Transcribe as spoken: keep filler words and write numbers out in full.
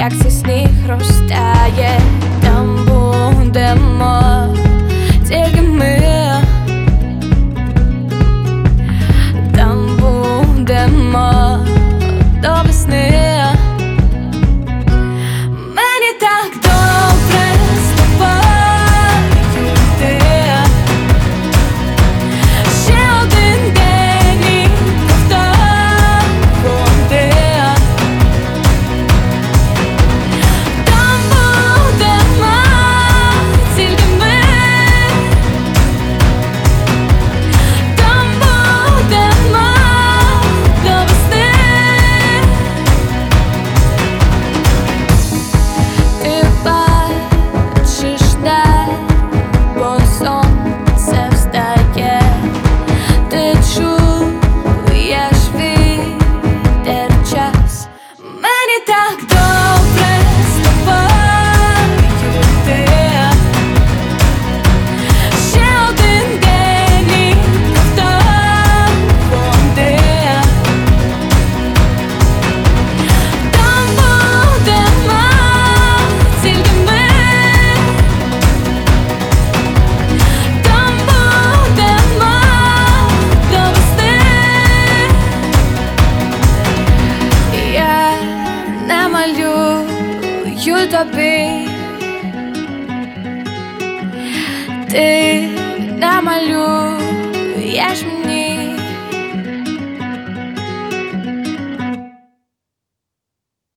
як цей сніг розтає, там будемо тільки ми, там будемо до весни. Мені так добре з тобою йти. Ще один день і повторити. Там будемо тільки ми, там будемо до весни. Ти бачиш небо, сонце встає, ти чуєш вітер час. Мені так добре з тобою йти. Ще один день і повторити. Там будемо тільки ми, там будемо до весни. Я намалюю тобі, ти намалюєш мені.